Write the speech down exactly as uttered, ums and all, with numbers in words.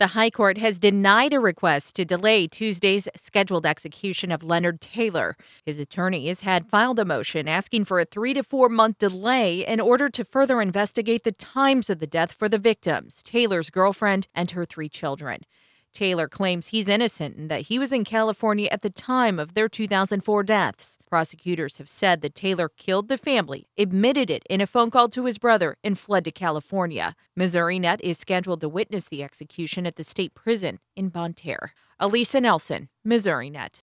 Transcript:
The High Court has denied a request to delay Tuesday's scheduled execution of Leonard Taylor. His attorneys had filed a motion asking for a three to four month delay in order to further investigate the times of the death for the victims, Taylor's girlfriend and her three children. Taylor claims he's innocent and that he was in California at the time of their two thousand four deaths. Prosecutors have said that Taylor killed the family, admitted it in a phone call to his brother, and fled to California. Missouri Net is scheduled to witness the execution at the state prison in Bonne Terre. Elisa Nelson, Missouri Net.